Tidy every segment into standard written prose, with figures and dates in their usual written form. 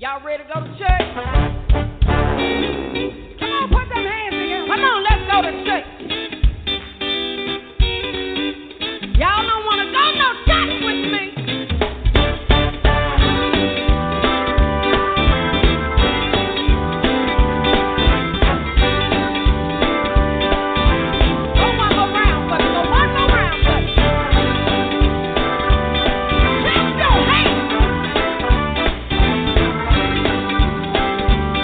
Y'all ready to go to church? Come on, put them hands together. Come on, let's go to church. Y'all don't want to go no church with me. Go one more round, buddy. Go one more round, buddy. Clap your hands.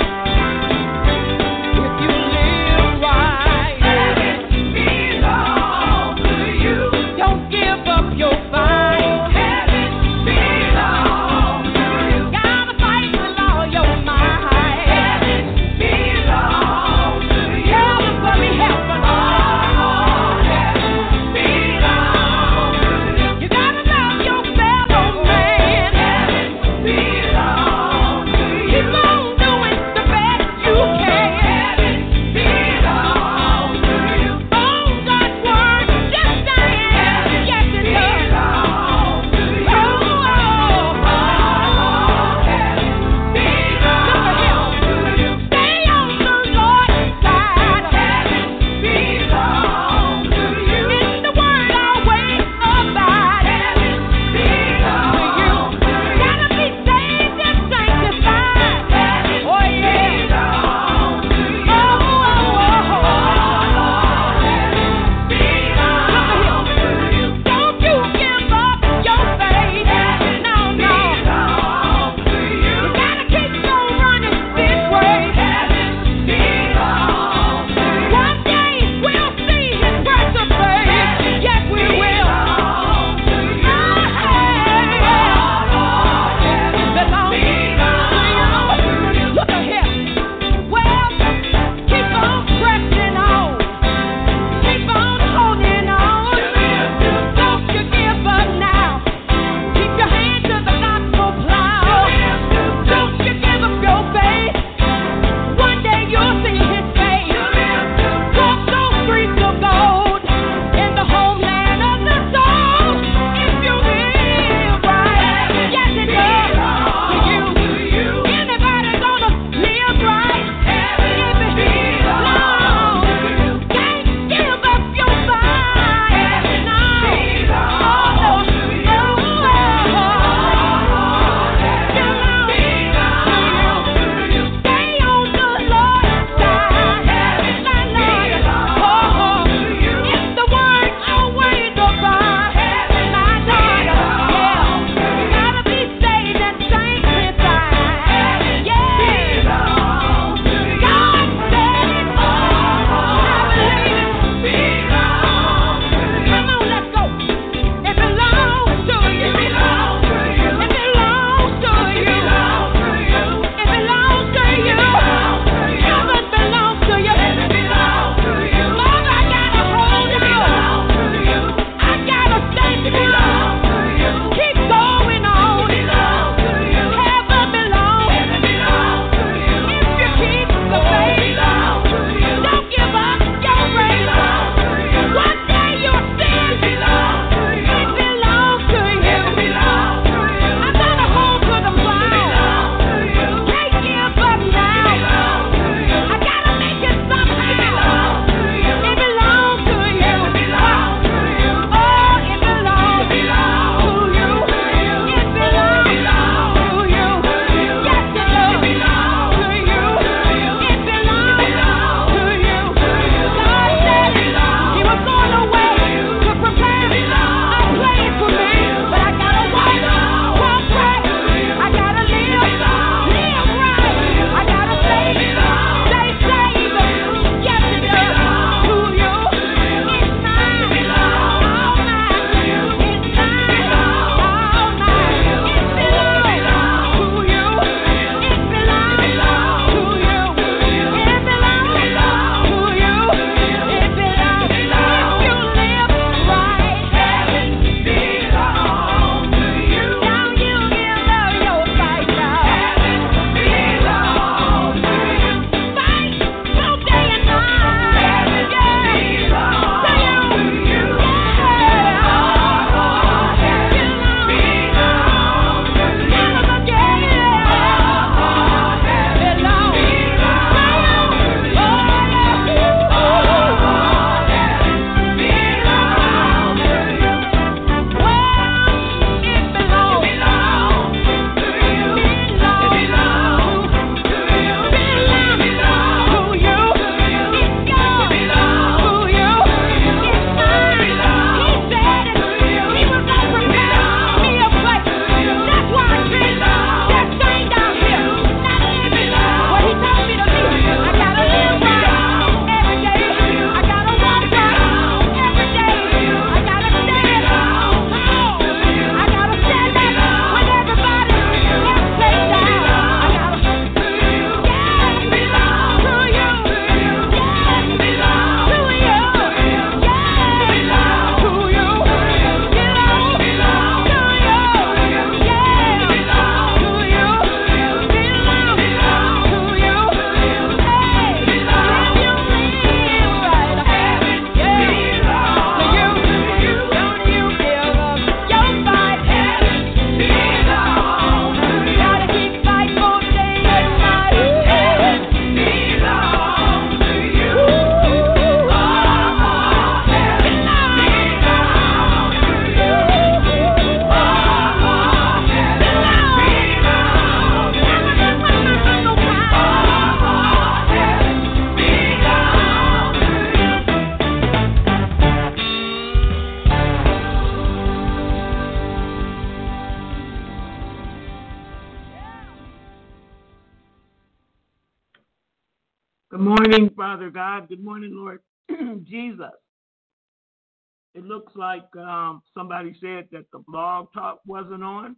Good morning, Father God. Good morning, Lord Jesus. It looks like somebody said that the blog talk wasn't on.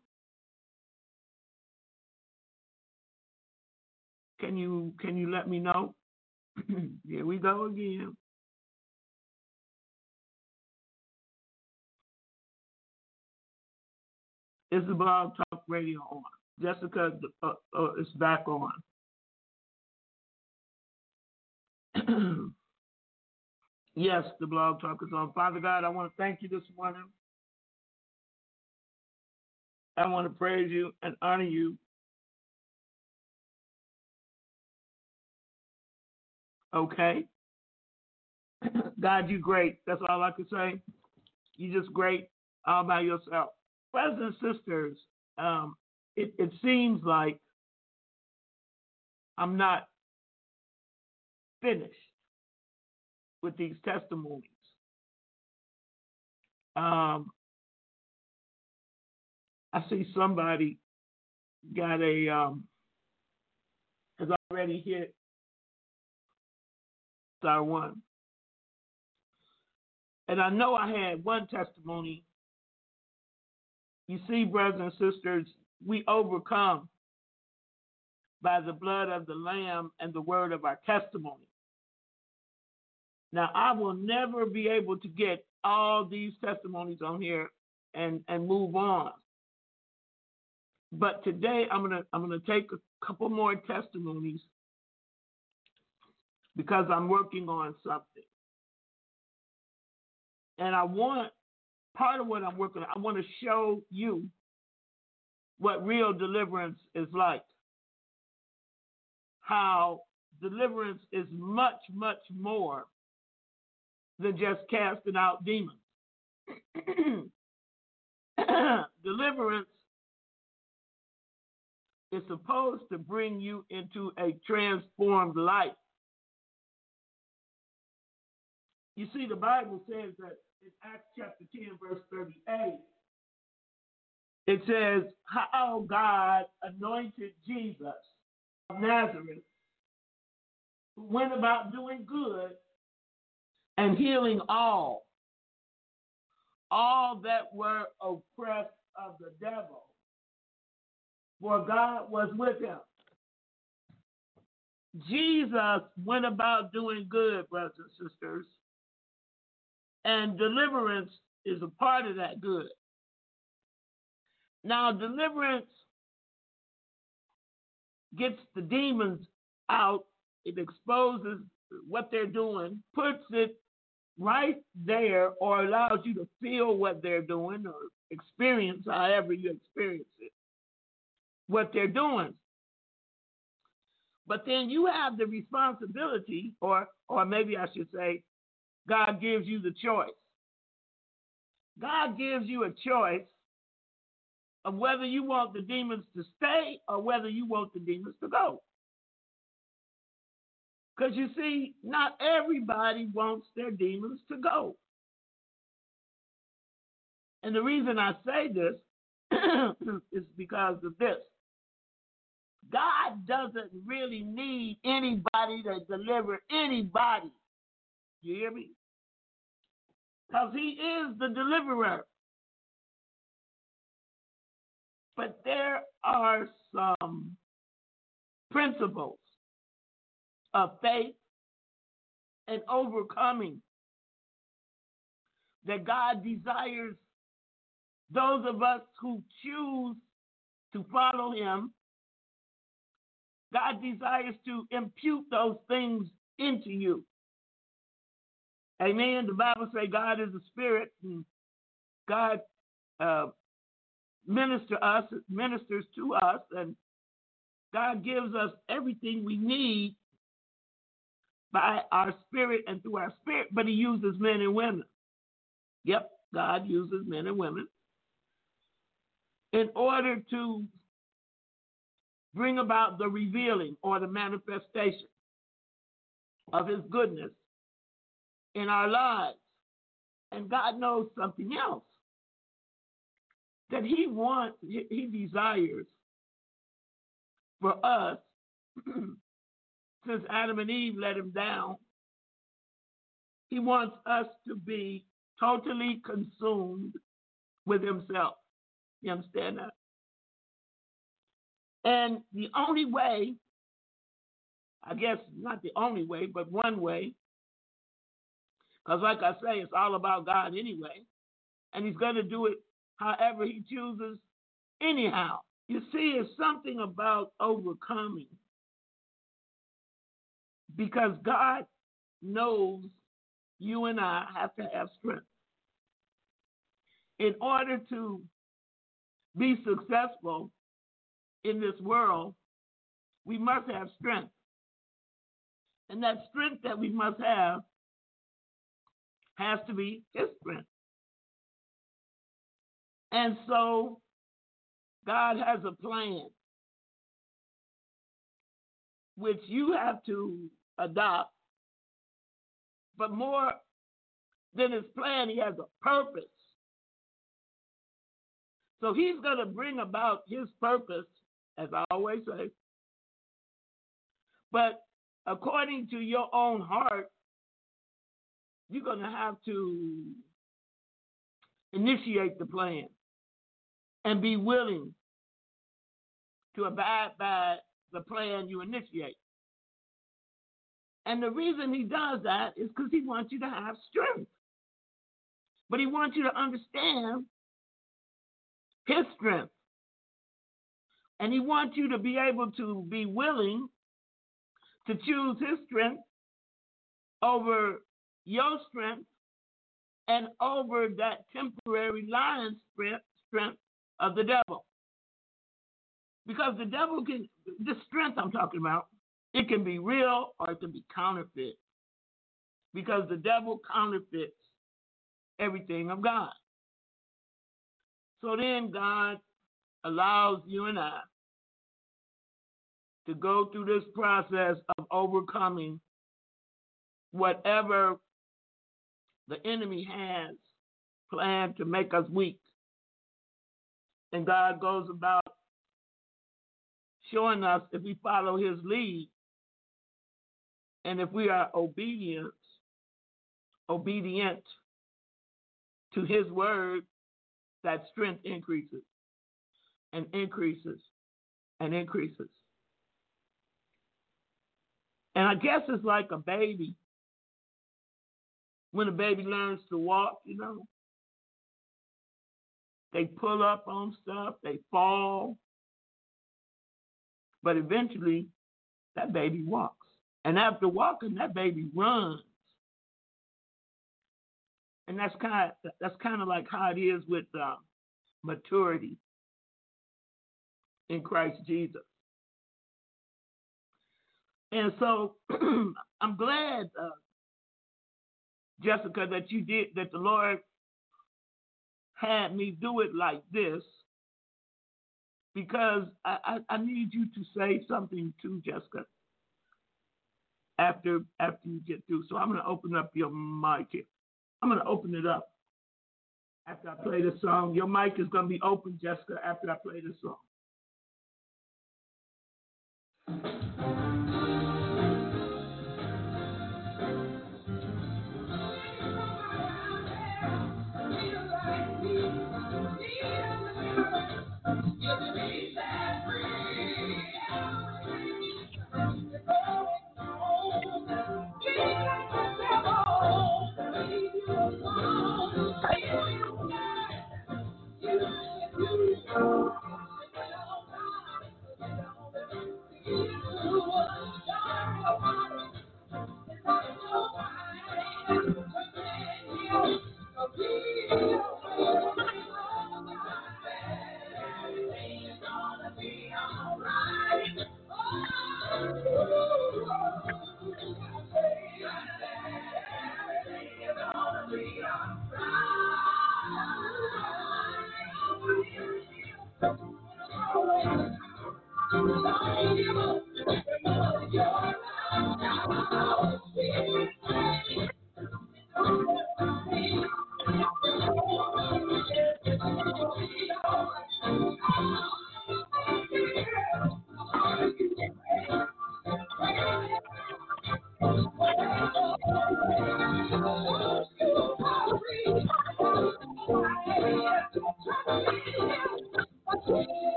Can you let me know? Here we go again. Is the blog talk radio on? Jessica, it's back on. Yes, the blog talk is on. Father God, I want to thank you this morning. I want to praise you and honor you. Okay. God, you great. That's all I can say. You just great all by yourself. Brothers and sisters, it seems like I'm not finished with these testimonies. I see somebody got has already hit star one. And I know I had one testimony. You see, brothers and sisters, we overcome by the blood of the Lamb and the word of our testimony. Now, I will never be able to get all these testimonies on here and move on. But today I'm gonna take a couple more testimonies because I'm working on something. And part of what I'm working on, I want to show you what real deliverance is like. How deliverance is much, much more than just casting out demons. Deliverance is supposed to bring you into a transformed life. You see, the Bible says that in Acts chapter 10, verse 38, it says how God anointed Jesus of Nazareth, who went about doing good and healing all that were oppressed of the devil, for God was with him. Jesus went about doing good, brothers and sisters, and deliverance is a part of that good. Now, deliverance gets the demons out. It exposes what they're doing, puts it right there, or allows you to feel what they're doing or experience, however you experience it, what they're doing. But then you have the responsibility, or maybe I should say, God gives you the choice. God gives you a choice of whether you want the demons to stay or whether you want the demons to go. Because you see, not everybody wants their demons to go. And the reason I say this is because of this. God doesn't really need anybody to deliver anybody. You hear me? Because he is the deliverer. But there are some principles of faith and overcoming that God desires those of us who choose to follow him. God desires to impute those things into you. Amen. The Bible says God is a spirit, and God ministers to us, and God gives us everything we need by our spirit and through our spirit, but he uses men and women. Yep, God uses men and women in order to bring about the revealing or the manifestation of his goodness in our lives. And God knows something else, that he desires for us since Adam and Eve let him down, he wants us to be totally consumed with himself. You understand that? And the only way, I guess not the only way, but one way, because like I say, it's all about God anyway, and he's going to do it however he chooses anyhow. You see, it's something about overcoming, because God knows you and I have to have strength. In order to be successful in this world, we must have strength. And that strength that we must have has to be his strength. And so God has a plan which you have to adopt, but more than his plan, he has a purpose. So he's going to bring about his purpose, as I always say, but according to your own heart, you're going to have to initiate the plan and be willing to abide by the plan you initiate. And the reason he does that is because he wants you to have strength. But he wants you to understand his strength. And he wants you to be able to be willing to choose his strength over your strength and over that temporary lying strength of the devil. Because the devil can, the strength I'm talking about, it can be real or it can be counterfeit. Because the devil counterfeits everything of God. So then God allows you and I to go through this process of overcoming whatever the enemy has planned to make us weak. And God goes about showing us, if we follow his lead and if we are obedient to his word, that strength increases and increases and increases. And I guess it's like a baby. When a baby learns to walk, they pull up on stuff, they fall, but eventually that baby walks. And after walking, that baby runs. And that's kind of like how it is with maturity in Christ Jesus. And so I'm glad, Jessica, that the Lord had me do it like this, because I need you to say something to Jessica after you get through. So I'm going to open up your mic here. I'm going to open it up after I play the song. Your mic is going to be open, Jessica, after I play the song.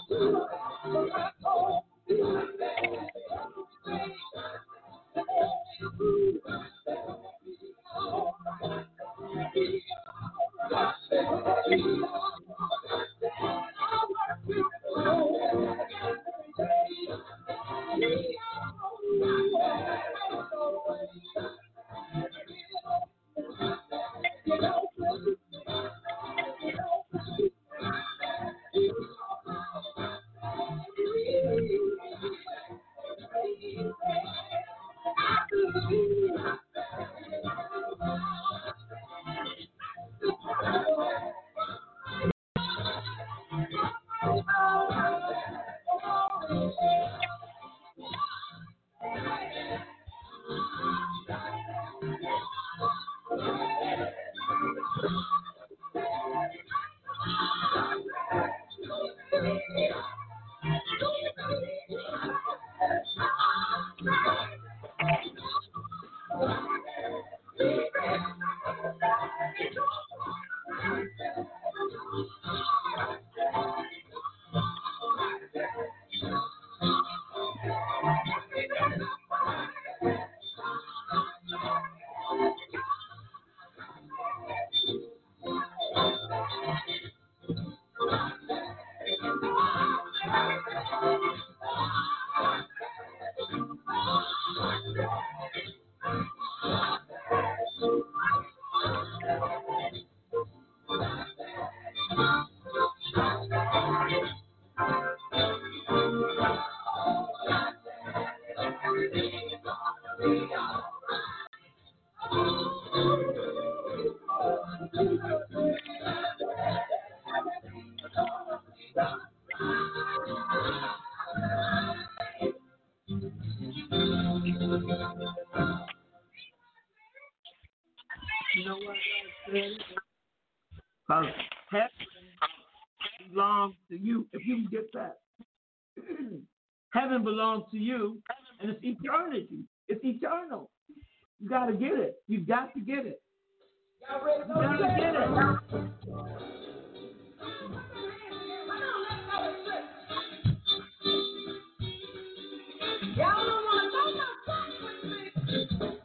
You know what God said? Because heaven belongs to you. If you can get that. Heaven belongs to you, and it's eternity. It's eternal. You got to get it. You got to get it. You got to get it. Y'all don't want to go no church with me.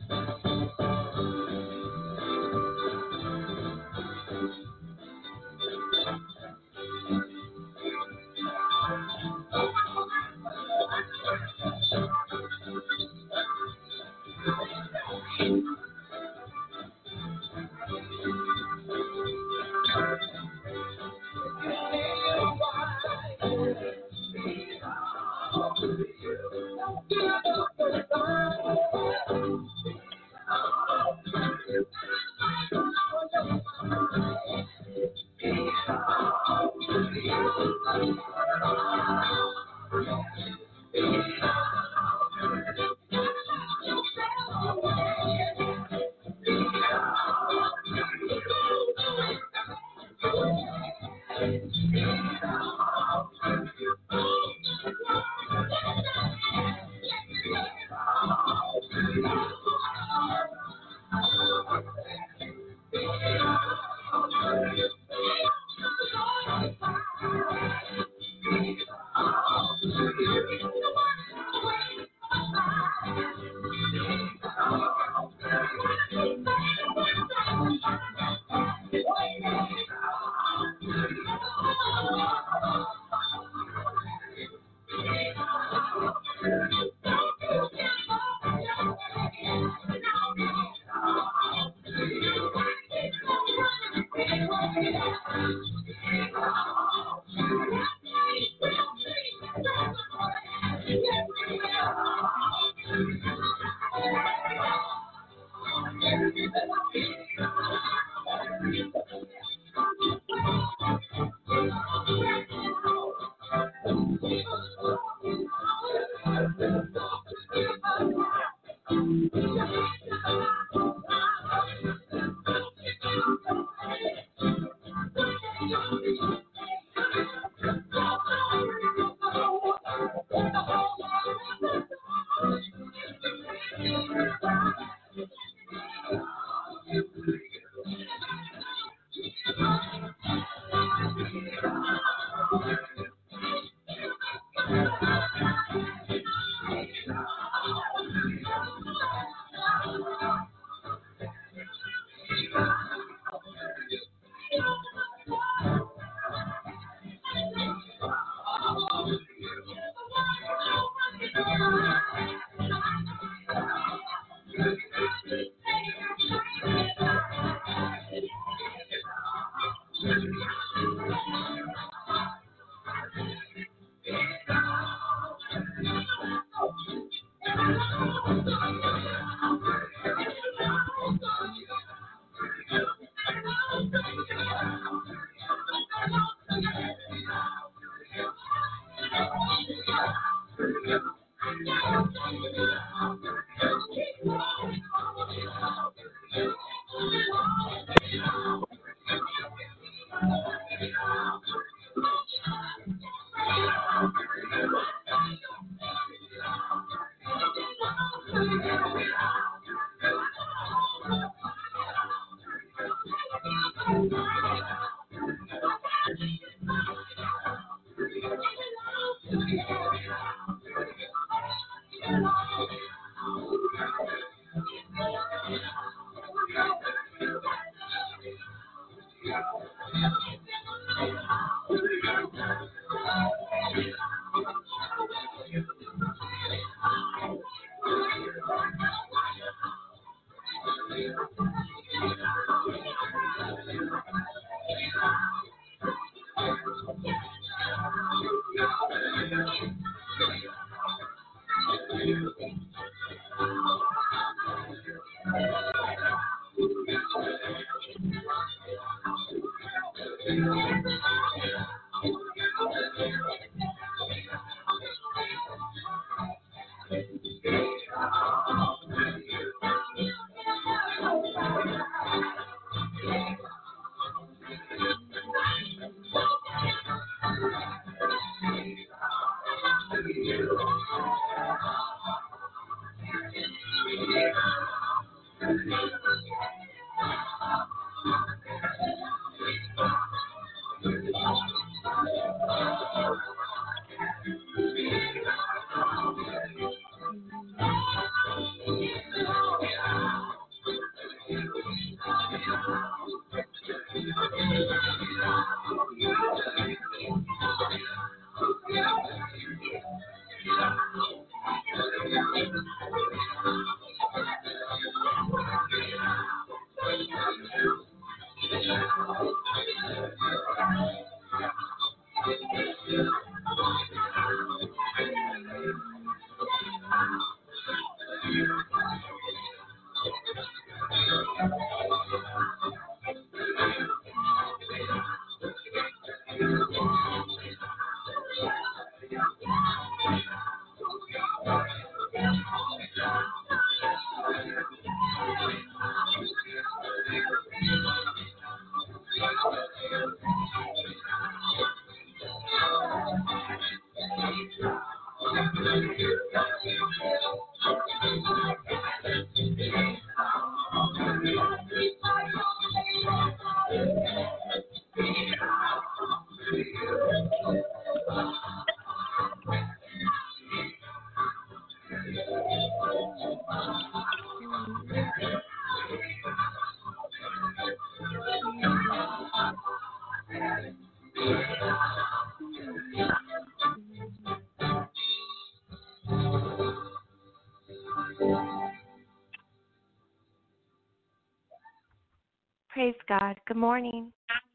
Praise God. Good morning.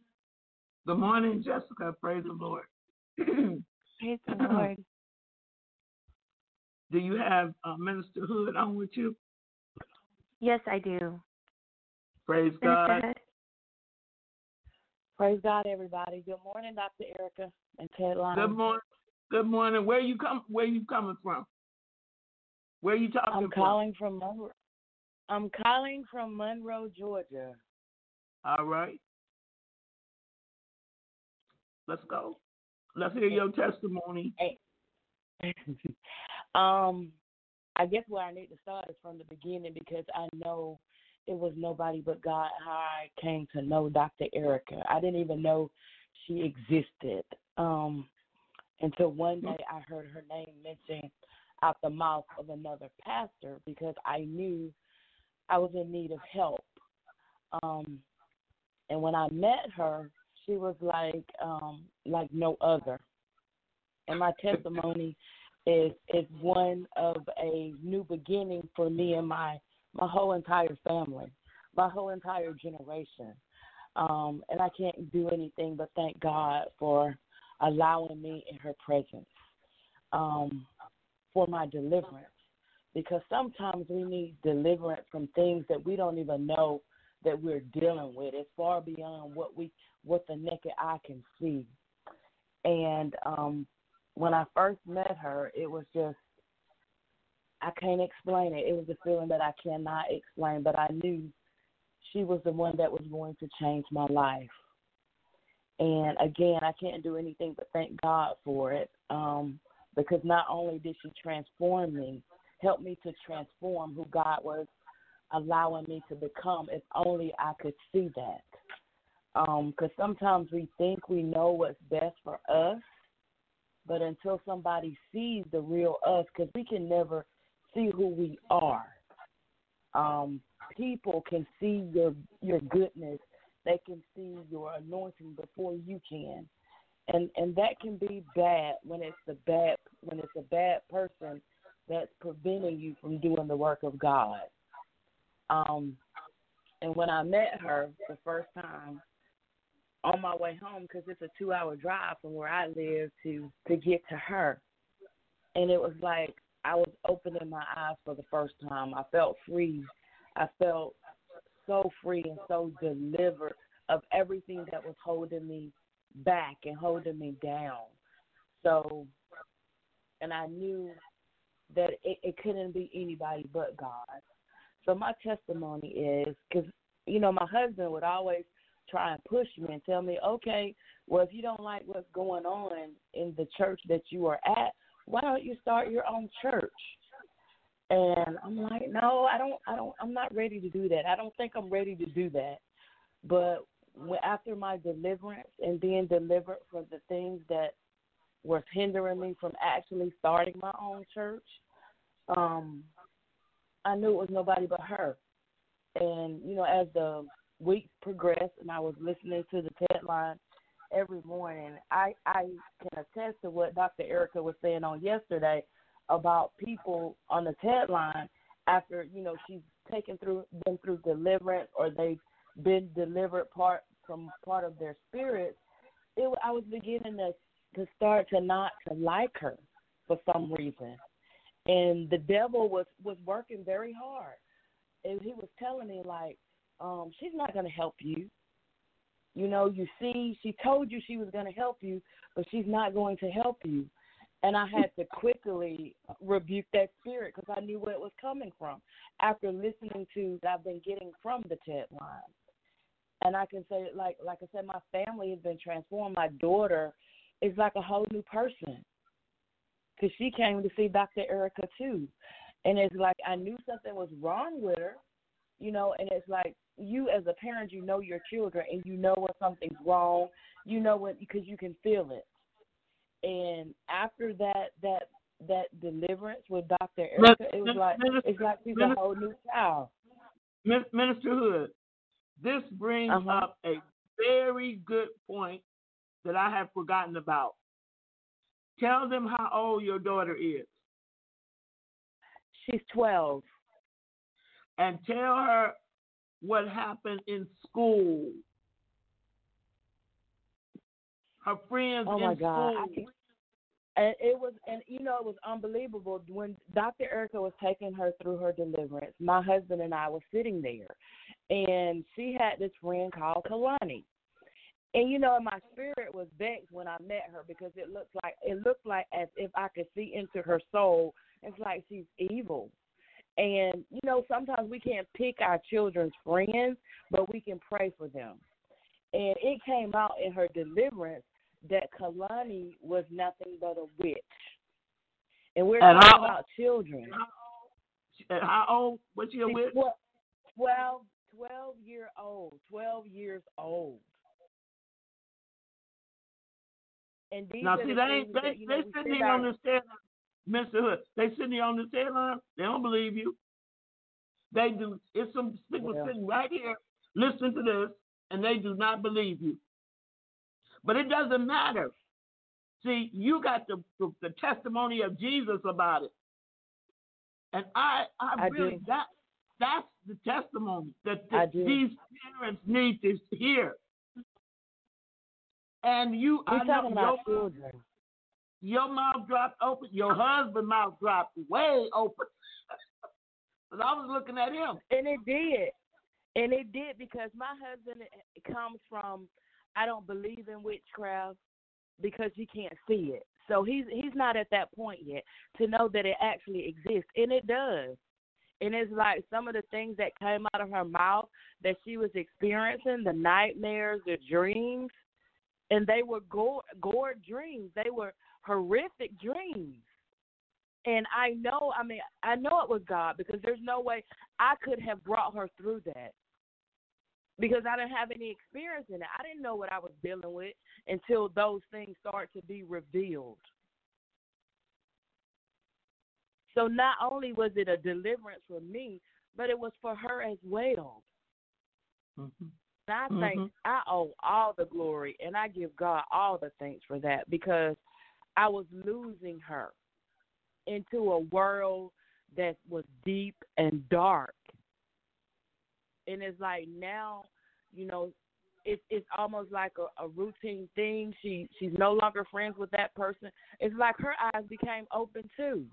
Good morning, Jessica. Praise the Lord. Praise the Lord. Do you have Minister Hood on with you? Yes, I do. Praise Minister God. Hood? Praise God, everybody. Good morning, Dr. Erica and Ted Lyons. Good morning. Good morning. Where you coming from? Where you talking I'm calling from Monroe. I'm calling from Monroe, Georgia. All right. Let's go. Let's hear your testimony. I guess where I need to start is from the beginning because I know it was nobody but God how I came to know Dr. Erica. I didn't even know she existed. And until one day I heard her name mentioned out the mouth of another pastor because I knew I was in need of help. And when I met her, she was like no other. And my testimony is one of a new beginning for me and my whole entire family, my whole entire generation. And I can't do anything but thank God for allowing me in her presence, for my deliverance. Because sometimes we need deliverance from things that we don't even know that we're dealing with. It's far beyond what the naked eye can see. And when I first met her, it was just, I can't explain it. It was a feeling that I cannot explain, but I knew she was the one that was going to change my life. And again, I can't do anything but thank God for it, because not only did she transform me, help me to transform who God was allowing me to become, if only I could see that. Because sometimes we think we know what's best for us, but until somebody sees the real us, because we can never see who we are. People can see your goodness. They can see your anointing before you can. And that can be bad when it's a bad person that's preventing you from doing the work of God. And when I met her the first time on my way home, because it's a 2-hour drive from where I live to get to her, and it was like I was opening my eyes for the first time. I felt free. I felt so free and so delivered of everything that was holding me back and holding me down. So, and I knew that it couldn't be anybody but God. So my testimony is, because, my husband would always try and push me and tell me, okay, well, if you don't like what's going on in the church that you are at, why don't you start your own church? And I'm like, no, I'm not ready to do that. I don't think I'm ready to do that. But after my deliverance and being delivered from the things that was hindering me from actually starting my own church, I knew it was nobody but her. And, as the weeks progressed and I was listening to the TED Line every morning, I can attest to what Dr. Erica was saying on yesterday about people on the TED Line after, she's them through deliverance, or they've been delivered part of their spirit. I was beginning to start to not to like her for some reason. And the devil was working very hard. And he was telling me, like, she's not going to help you. You see, she told you she was going to help you, but she's not going to help you. And I had to quickly rebuke that spirit because I knew where it was coming from after listening to what I've been getting from the TED Line. And I can say, like I said, my family has been transformed. My daughter is like a whole new person because she came to see Dr. Erica too. And it's like I knew something was wrong with her, and it's like you as a parent, your children and you know when something's wrong, because you can feel it. And after that deliverance with Dr. Erica, it was it's like she's a whole new child. Minister Hood, this brings up a very good point that I have forgotten about. Tell them how old your daughter is. She's 12. And tell her what happened in school. Her friends oh my in God. school. And it was unbelievable. When Dr. Erica was taking her through her deliverance, my husband and I were sitting there, and she had this friend called Kalani. And, my spirit was vexed when I met her because it looked like as if I could see into her soul. It's like she's evil. And, sometimes we can't pick our children's friends, but we can pray for them. And it came out in her deliverance that Kalani was nothing but a witch. And we're talking about children. And how old was she a witch? 12 years old. And these Now, are see, the things that, they we sitting send here on our, this headline, Mr. Hood. They sitting here on this headline. They don't believe you. They do. It's some people sitting right here listening to this, and they do not believe you. But it doesn't matter. See, you got the testimony of Jesus about it. And I really, that's the testimony that these parents need to hear. And we're talking about children. Your mouth dropped open. Your husband's mouth dropped way open. Because I was looking at him. And it did. And it did because my husband comes from, I don't believe in witchcraft because you can't see it. So he's not at that point yet to know that it actually exists. And it does. And it's like some of the things that came out of her mouth that she was experiencing, the nightmares, the dreams, and they were gore dreams. They were horrific dreams. And I know it was God because there's no way I could have brought her through that because I didn't have any experience in it. I didn't know what I was dealing with until those things start to be revealed. So not only was it a deliverance for me, but it was for her as well. Mm-hmm. And I think I owe all the glory, and I give God all the thanks for that because I was losing her into a world that was deep and dark. And it's like now, it's almost like a routine thing. She's no longer friends with that person. It's like her eyes became open too.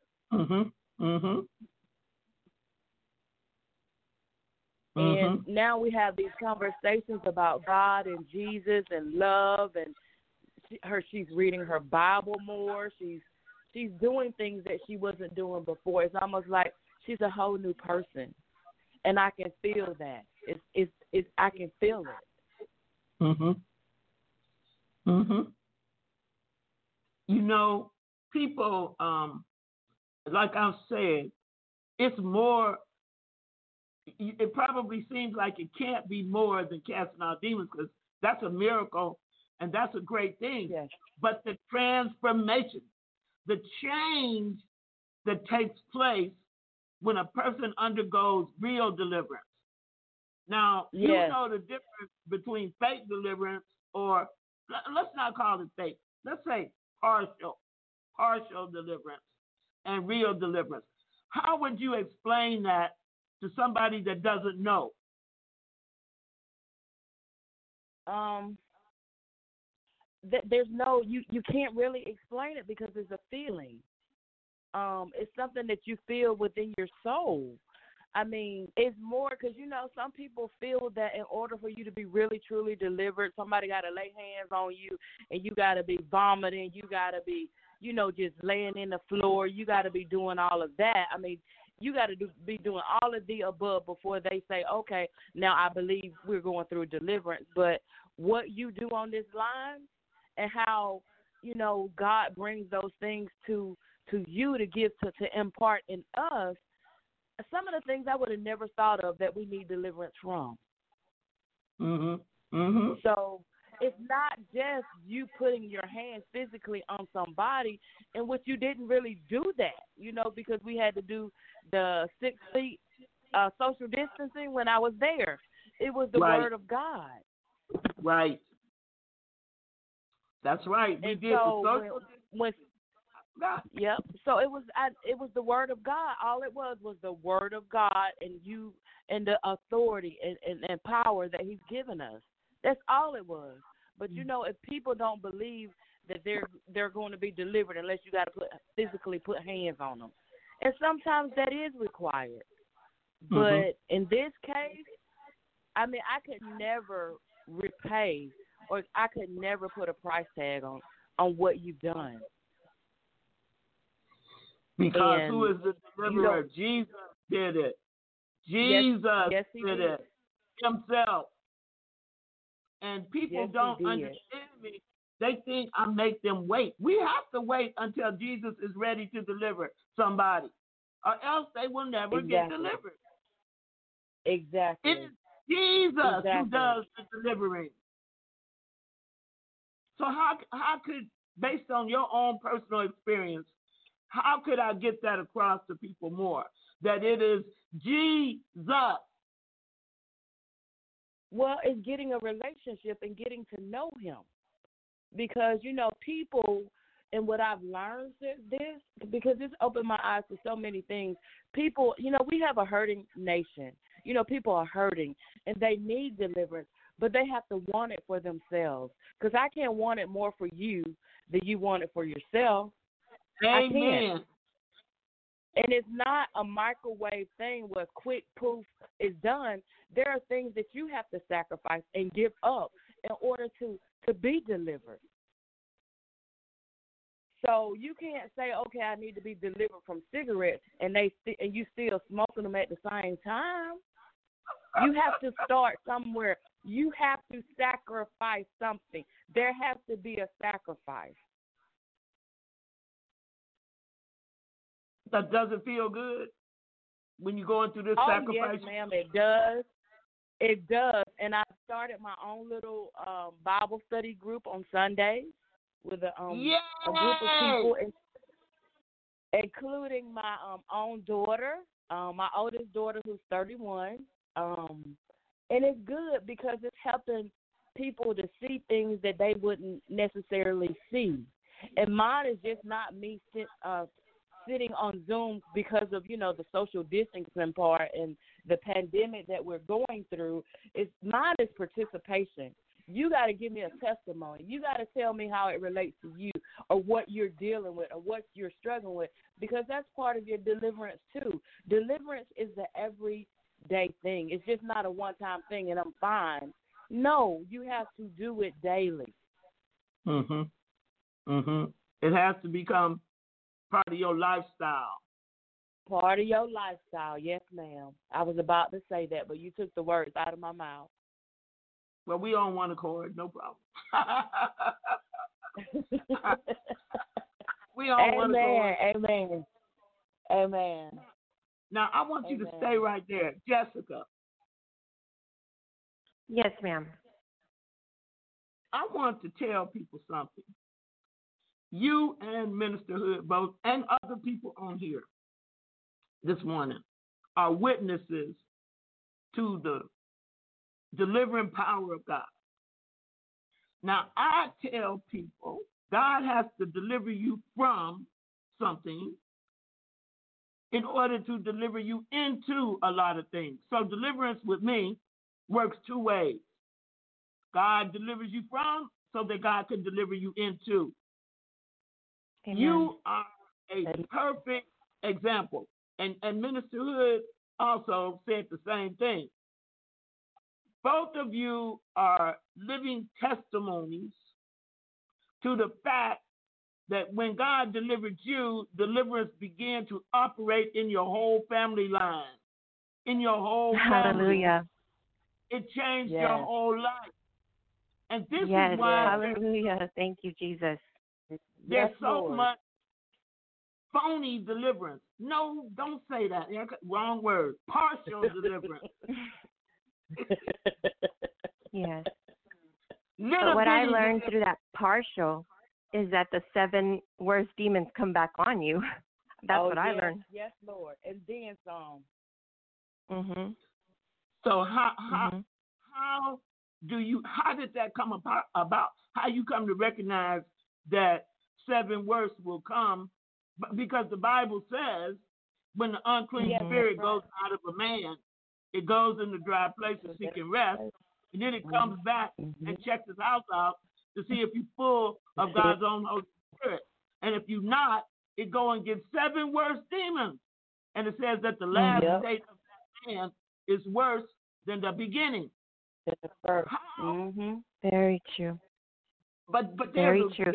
And now we have these conversations about God and Jesus and love, and she's reading her Bible more. She's doing things that she wasn't doing before. It's almost like she's a whole new person, and I can feel that. I can feel it. People, like I said, it's more. It probably seems like it can't be more than casting out demons because that's a miracle and that's a great thing. Yes. But the transformation, the change that takes place when a person undergoes real deliverance. Now, you know the difference between fake deliverance or, let's not call it fake, let's say partial deliverance and real deliverance. How would you explain that to somebody that doesn't know? There's no, you can't really explain it because it's a feeling. It's something that you feel within your soul. I mean, it's more because, some people feel that in order for you to be really, truly delivered, somebody got to lay hands on you and you got to be vomiting. You got to be, just laying in the floor. You got to be doing all of that. I mean, you got to be doing all of the above before they say, okay, now I believe we're going through deliverance. But what you do on this line and how, God brings those things to you to give to impart in us, some of the things I would have never thought of that we need deliverance from. So it's not just you putting your hands physically on somebody, in which you didn't really do that, because we had to do the 6 feet social distancing when I was there. It was the Word of God. Right. That's right. We did so the social distancing. Yep. So it was the Word of God. All it was the Word of God and you and the authority and power that He's given us. That's all it was. But if people don't believe that they're going to be delivered unless you got to physically put hands on them, and sometimes that is required. But in this case, I mean, I could never repay or I could never put a price tag on what you've done. Because who is the deliverer? Jesus did it. Jesus did it Himself. And people don't understand me. They think I make them wait. We have to wait until Jesus is ready to deliver somebody, or else they will never get delivered. Exactly. It is Jesus who does the delivering. So how could, based on your own personal experience, how could I get that across to people more? That it is Jesus. Well, it's getting a relationship and getting to know him. Because, people, and what I've learned since this, because it's opened my eyes to so many things. People, we have a hurting nation. People are hurting, and they need deliverance, but they have to want it for themselves. Because I can't want it more for you than you want it for yourself. Amen. I can't. And it's not a microwave thing where quick poof is done. There are things that you have to sacrifice and give up in order to be delivered. So you can't say, okay, I need to be delivered from cigarettes, and you still smoking them at the same time. You have to start somewhere. You have to sacrifice something. There has to be a sacrifice. That doesn't feel good when you're going through this sacrifice? Yes, ma'am, it does. It does. And I started my own little Bible study group on Sundays with a group of people, including my own daughter, my oldest daughter who's 31. And it's good because it's helping people to see things that they wouldn't necessarily see. And mine is just not me sitting on Zoom because of, the social distancing part and the pandemic that we're going through. Mine is participation. You got to give me a testimony. You got to tell me how it relates to you or what you're dealing with or what you're struggling with, because that's part of your deliverance too. Deliverance is the everyday thing. It's just not a one-time thing and I'm fine. No, you have to do it daily. It has to become part of your lifestyle. Part of your lifestyle, yes, ma'am. I was about to say that, but you took the words out of my mouth. Well, we on one accord, no problem. We on one accord. Amen. Now, I want you to stay right there. Jessica. Yes, ma'am. I want to tell people something. You and Minister Hood both, and other people on here this morning, are witnesses to the delivering power of God. Now, I tell people God has to deliver you from something in order to deliver you into a lot of things. So deliverance with me works two ways. God delivers you from so that God can deliver you into. Amen. You are a perfect example. And Minister Hood also said the same thing. Both of you are living testimonies to the fact that when God delivered you, deliverance began to operate in your whole family line, in your whole family. Hallelujah. It changed your whole life. And this is Yes, why hallelujah. Thank you, Jesus. there's so much phony deliverance. No, don't say that. Wrong word. Partial deliverance. Yes. But what I learned through that partial is that the 7 worst demons come back on you. That's what I learned. Yes, Lord. And then some. Mhm. So how did that come about? How you come to recognize that 7 worse will come? Because the Bible says when the unclean spirit goes out of a man, it goes in the dry places seeking rest, and then it comes back and checks his house out to see if you're full of God's own Holy Spirit. And if you're not, it go and get 7 worse demons. And it says that the last state of that man is worse than the beginning. Very true. But very true.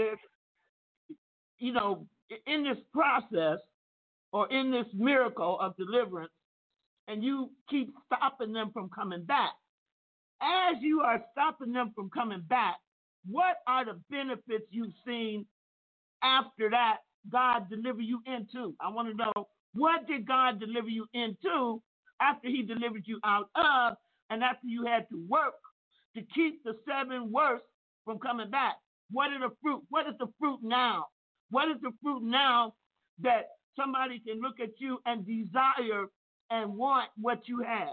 In this process or in this miracle of deliverance, and you keep stopping them from coming back. As you are stopping them from coming back, what are the benefits you've seen after that God delivered you into? I want to know, what did God deliver you into after he delivered you out of, and after you had to work to keep the 7 worst from coming back? What are the fruit? What is the fruit now? What is the fruit now that somebody can look at you and desire and want what you have?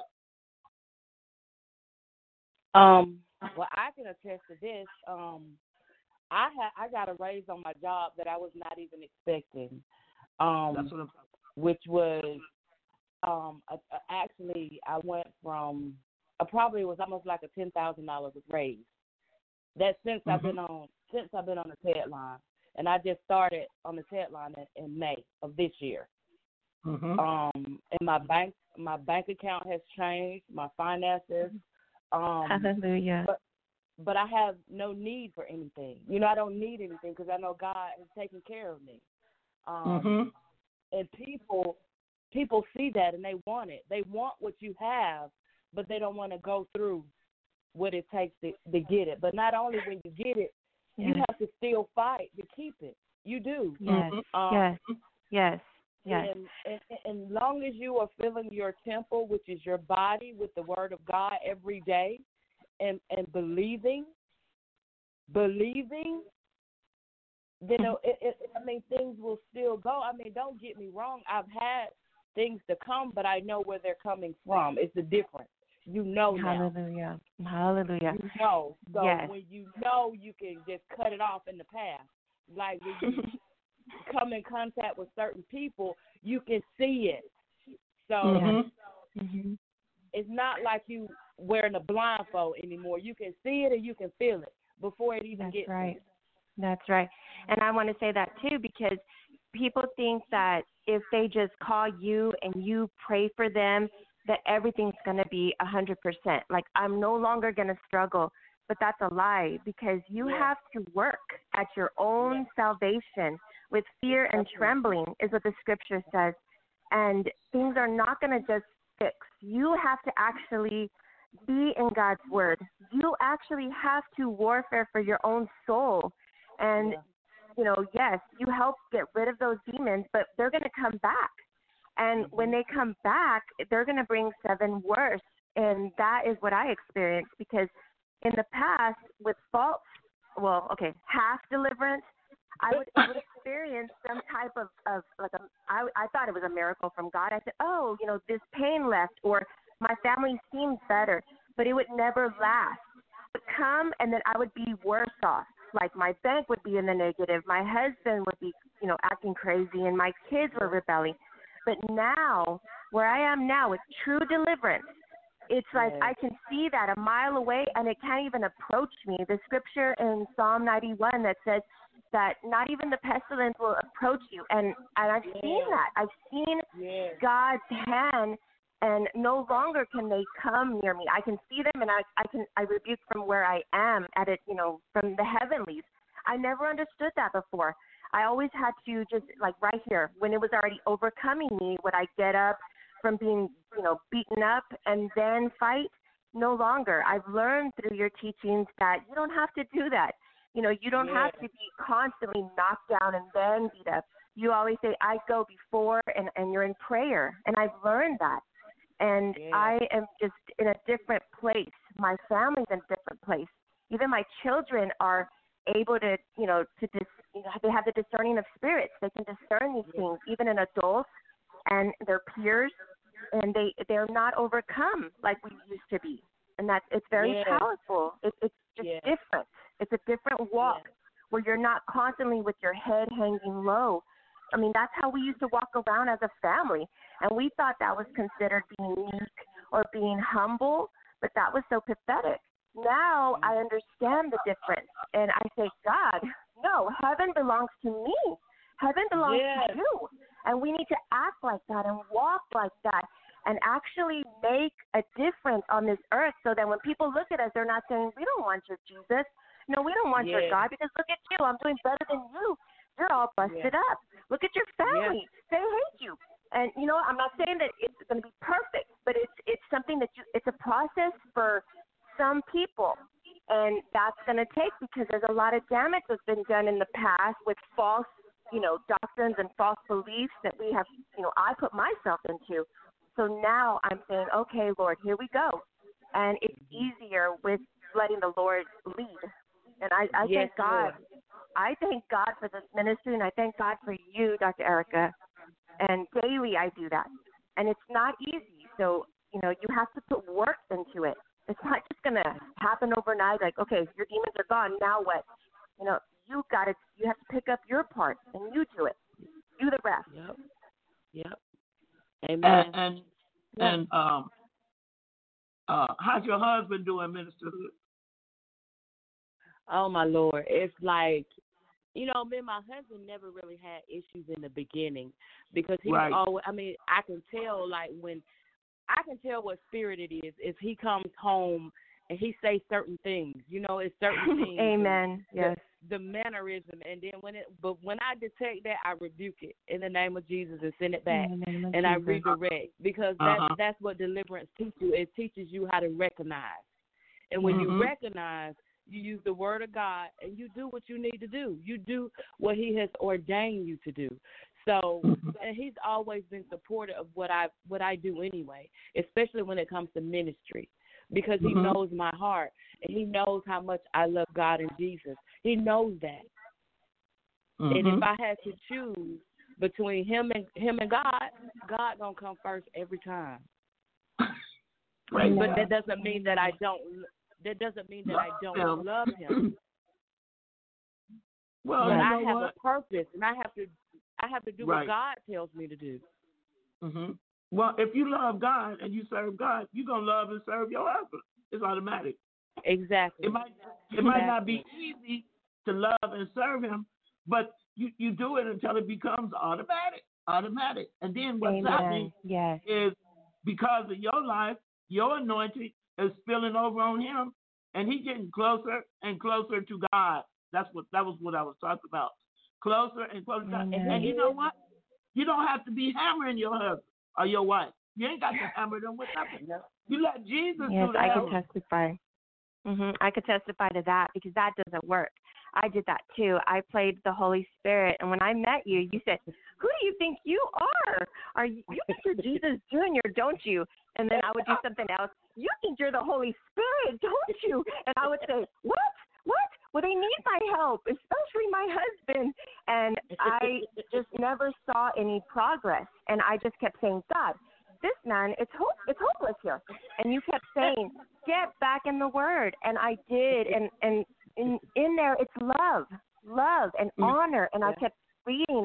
Well, I can attest to this. I got a raise on my job that I was not even expecting. That's what I'm talking which was actually I went from probably it was almost like a $10,000 raise. That since I've been on the TED line, and I just started on the TED line in May of this year. And my bank account has changed, my finances. Hallelujah. But I have no need for anything. You know, I don't need anything because I know God is taking care of me. And people see that and they want it. They want what you have, but they don't want to go through what it takes to get it. But not only when you get it, you have to still fight to keep it. You do. Yes. And long as you are filling your temple, which is your body, with the word of God every day, and believing, then I mean, things will still go. I mean, don't get me wrong. I've had things to come, but I know where they're coming from. It's the difference. You know now. Hallelujah. You know. So when you know, you can just cut it off in the past. Like when you come in contact with certain people, you can see it. So it's not like you wearing a blindfold anymore. You can see it and you can feel it before it even gets there. That's right. And I want to say that too, because people think that if they just call you and you pray for them, that everything's going to be 100%. Like, I'm no longer going to struggle. But that's a lie, because you have to work at your own salvation with fear and trembling, is what the scripture says. And things are not going to just fix. You have to actually be in God's word. You actually have to warfare for your own soul. And, you know, yes, you help get rid of those demons, but they're going to come back. And when they come back, they're going to bring 7 worse. And that is what I experienced, because in the past, with half deliverance, I would experience some type of I thought it was a miracle from God. I said, oh, you know, this pain left, or my family seemed better, but it would never last. It would come, and then I would be worse off. Like, my bank would be in the negative, my husband would be, you know, acting crazy, and my kids were rebelling. But now, where I am now, with true deliverance, it's like I can see that a mile away, and it can't even approach me. The scripture in Psalm 91 that says that not even the pestilence will approach you. And I've seen that. I've seen God's hand, and no longer can they come near me. I can see them, and I rebuke from where I am at it, you know, from the heavenlies. I never understood that before. I always had to just, like, right here, when it was already overcoming me, would I get up from being, you know, beaten up and then fight? No longer. I've learned through your teachings that you don't have to do that. You know, you don't have to be constantly knocked down and then beat up. You always say, I go before, and you're in prayer. And I've learned that. And I am just in a different place. My family's in a different place. Even my children are able to, you know, they have the discerning of spirits. They can discern these things, even in adults and their peers, and they're not overcome like we used to be. And it's very powerful. It's just different. It's a different walk where you're not constantly with your head hanging low. I mean, that's how we used to walk around as a family, and we thought that was considered being meek or being humble, but that was so pathetic. Now I understand the difference, and I say, God, no, heaven belongs to me. Heaven belongs to you, and we need to act like that and walk like that and actually make a difference on this earth, so that when people look at us, they're not saying, we don't want your Jesus. No, we don't want your God, because look at you. I'm doing better than you. You're all busted up. Look at your family. They hate you. And, you know, I'm not saying that it's going to be perfect, but it's something that it's a process for some people. And that's going to take, because there's a lot of damage that's been done in the past with false, you know, doctrines and false beliefs that we have, you know, I put myself into. So now I'm saying, okay, Lord, here we go. And it's easier with letting the Lord lead. And I thank God I thank God for this ministry, and I thank God for you, Dr. Erica. And daily I do that. And it's not easy. So, you know, you have to put work into it. It's not just going to happen overnight, like, okay, your demons are gone, now what? You know, you have to pick up your part, and you do it. Do the rest. Yep. Amen. And how's your husband doing, Minister Hood? Oh, my Lord. It's like, you know, me and my husband never really had issues in the beginning because he was always, I mean, I can tell, like, what spirit it is if he comes home and he says certain things. You know, it's certain things. Amen. Yes. The mannerism, and then when I detect that, I rebuke it in the name of Jesus and send it back, and I redirect, because that's what deliverance teaches you. It teaches you how to recognize, and when you recognize, you use the word of God, and you do what you need to do. You do what He has ordained you to do. So, and he's always been supportive of what I do anyway, especially when it comes to ministry, because he knows my heart, and he knows how much I love God and Jesus. He knows that. And if I had to choose between him and God gonna come first every time. Right. But that doesn't mean that I don't. That doesn't mean that I don't love him. Well, but you I know have what? a purpose, and I have to do what God tells me to do. Well, if you love God and you serve God, you're gonna love and serve your husband. It's automatic. Exactly. It might not be easy to love and serve him, but you do it until it becomes automatic. And then what's happening is, because of your life, your anointing is spilling over on him, and he's getting closer and closer to God. That was what I was talking about. Closer and closer to God. And you know what? You don't have to be hammering your husband or your wife. You ain't got to hammer them with nothing. You let Jesus do that. I can testify. I could testify to that, because that doesn't work. I did that too. I played the Holy Spirit, and when I met you, you said, "Who do you think you are? You think you're Jesus Jr., don't you?" And then I would do something else. "You think you're the Holy Spirit, don't you?" And I would say, "What? Well, they need my help, especially my husband." And I just never saw any progress. And I just kept saying, "God, this man, it's hopeless here." And you kept saying, "Get back in the Word." And I did. And in there, it's love and honor. And I kept reading.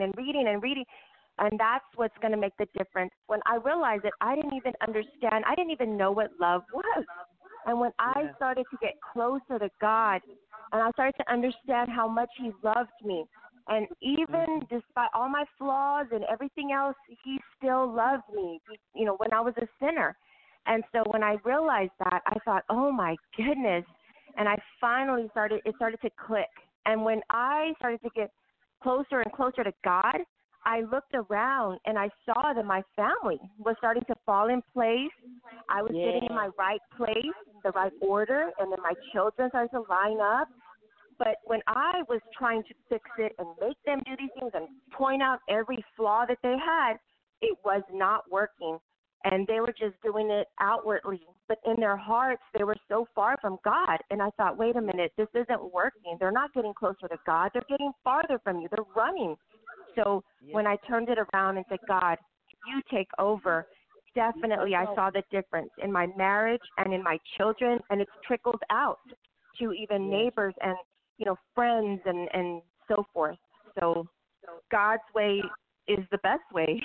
And that's what's going to make the difference. When I realized that I didn't even understand, I didn't even know what love was. And when I started to get closer to God, and I started to understand how much He loved me, and even despite all my flaws and everything else, He still loved me, you know, when I was a sinner. And so when I realized that, I thought, oh my goodness. And I finally it started to click. And when I started to get closer and closer to God, I looked around and I saw that my family was starting to fall in place. I was getting in my right place, the right order, and then my children started to line up. But when I was trying to fix it and make them do these things and point out every flaw that they had, it was not working. And they were just doing it outwardly. But in their hearts, they were so far from God. And I thought, wait a minute, this isn't working. They're not getting closer to God. They're getting farther from you. They're running. So when I turned it around and said, God, you take over, definitely I saw the difference in my marriage and in my children. And it's trickled out to even neighbors and, you know, friends and so forth. So God's way is the best way.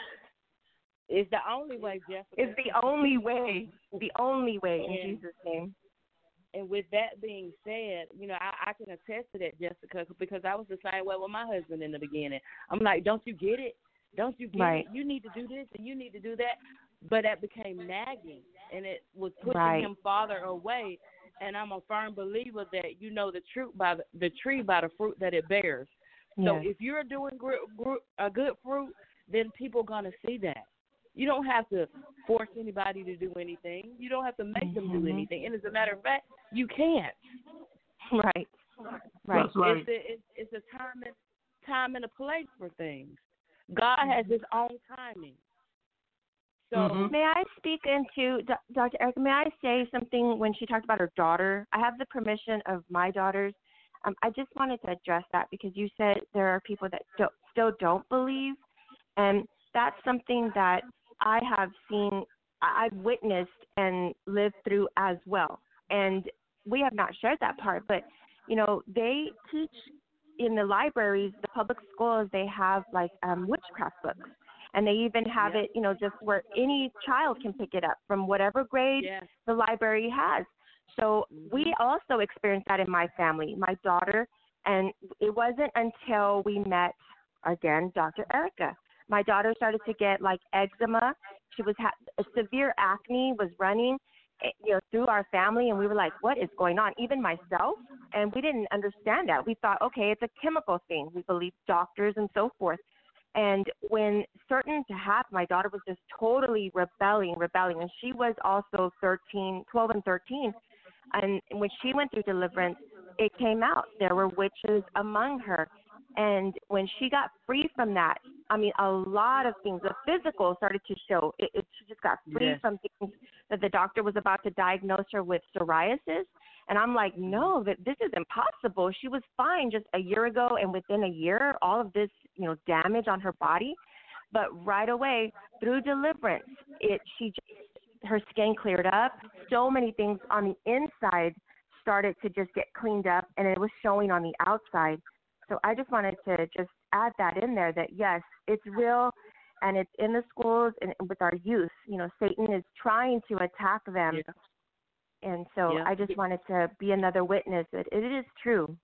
It's the only way, Jessica. It's the only way. The only way, in Jesus' name. And with that being said, you know, I can attest to that, Jessica, because I was the same way with my husband in the beginning. I'm like, don't you get it? Don't you get it? You need to do this and you need to do that. But that became nagging, and it was pushing him farther away. And I'm a firm believer that you know the tree by the fruit that it bears. So if you're doing a good fruit, then people are going to see that. You don't have to force anybody to do anything. You don't have to make them do anything. And as a matter of fact, you can't. Right. That's right. It's a time and a place for things. God has His own timing. So may I speak into Dr. Erica? May I say something when she talked about her daughter? I have the permission of my daughters. I just wanted to address that because you said there are people that still don't believe, and that's something that I have seen, I've witnessed and lived through as well. And we have not shared that part, but they teach in the libraries, the public schools, they have like witchcraft books. And they even have it, just where any child can pick it up from whatever grade the library has. So we also experienced that in my family, my daughter, and it wasn't until we met, again, Dr. Erica. My daughter started to get like eczema. She was a severe acne was running, through our family, and we were like, what is going on? Even myself, and we didn't understand that. We thought, okay, it's a chemical thing. We believed doctors and so forth. And when certain to have, my daughter was just totally rebelling, and she was also 12 and 13. And when she went through deliverance, it came out. There were witches among her. And when she got free from that, I mean, a lot of things, the physical started to show. She just got free from things that the doctor was about to diagnose her with psoriasis. And I'm like, no, this is impossible. She was fine just a year ago, and within a year, all of this, damage on her body. But right away, through deliverance, her skin cleared up. So many things on the inside started to just get cleaned up, and it was showing on the outside. So I just wanted to just add that in there that, yes, it's real, and it's in the schools and with our youth. Satan is trying to attack them. Yeah. And so I just wanted to be another witness that it is true.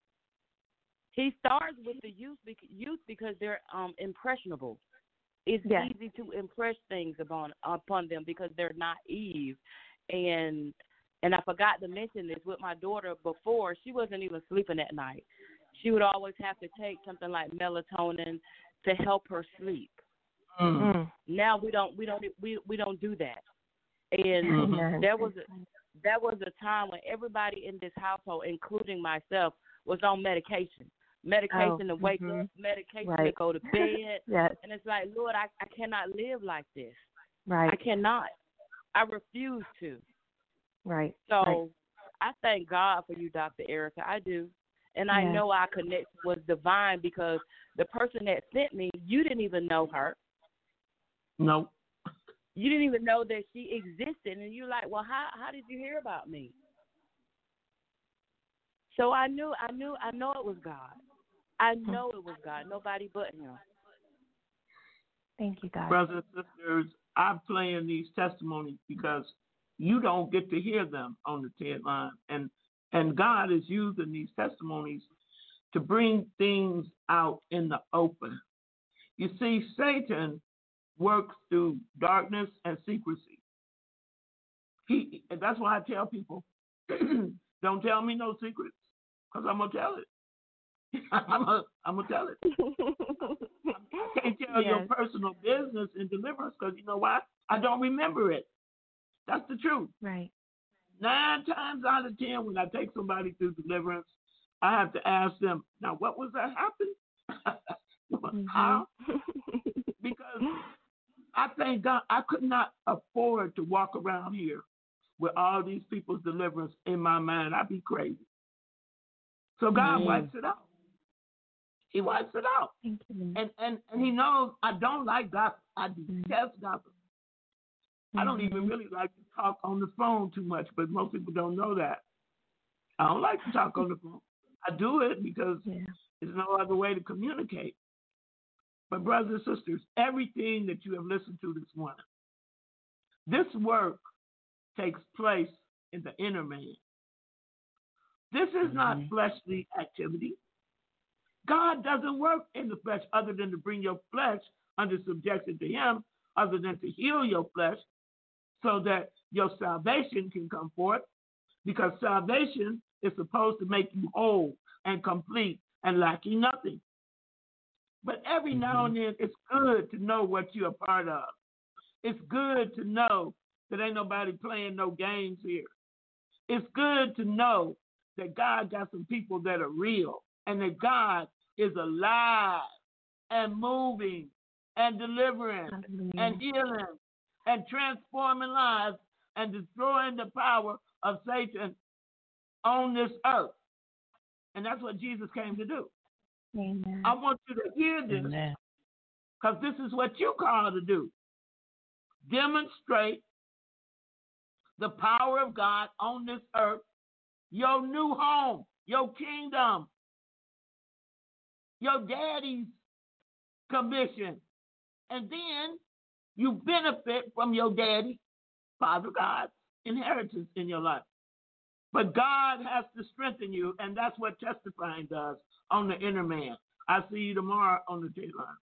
He starts with the youth because they're impressionable. It's easy to impress things upon them because they're naive. And I forgot to mention this with my daughter before. She wasn't even sleeping at night. She would always have to take something like melatonin to help her sleep. Now we don't do that. And there was a time when everybody in this household, including myself, was on medication. Medication to wake up, medication to go to bed. And it's like, Lord, I cannot live like this. I cannot. I refuse to. So I thank God for you, Dr. Erica. I do. And I know our connection was divine because the person that sent me, you didn't even know her. No. You didn't even know that she existed. And you're like, well, how did you hear about me? So I know it was God. I know it was God. Nobody but him. Thank you, God. Brothers and sisters, I'm playing these testimonies because you don't get to hear them on the TED line. And God is using these testimonies to bring things out in the open. You see, Satan works through darkness and secrecy. That's why I tell people, don't tell me no secrets, because I'm going to tell it. I'm going to tell it. I can't tell your personal business in deliverance because you know why? I don't remember it. That's the truth. 9 times out of 10, when I take somebody through deliverance, I have to ask them, now, what was that happen? How? Because I thank God I could not afford to walk around here with all these people's deliverance in my mind. I'd be crazy. So God wipes it out. He wipes it out. Thank you. And he knows I don't like gossip. I detest gossip. I don't even really like to talk on the phone too much, but most people don't know that. I don't like to talk on the phone. I do it because there's no other way to communicate. But brothers and sisters, everything that you have listened to this morning, this work takes place in the inner man. This is not fleshly activity. God doesn't work in the flesh other than to bring your flesh under subjection to him, other than to heal your flesh so that your salvation can come forth, because salvation is supposed to make you whole and complete and lacking nothing. But every now and then, it's good to know what you're a part of. It's good to know that ain't nobody playing no games here. It's good to know that God got some people that are real and that God is alive and moving and delivering and healing and transforming lives and destroying the power of Satan on this earth. And that's what Jesus came to do. Amen. I want you to hear this, because this is what you called to do. Demonstrate the power of God on this earth, your new home, your kingdom, your daddy's commission. And then you benefit from your daddy, Father God's inheritance in your life. But God has to strengthen you, and that's what testifying does on the inner man. I'll see you tomorrow on the J-Line.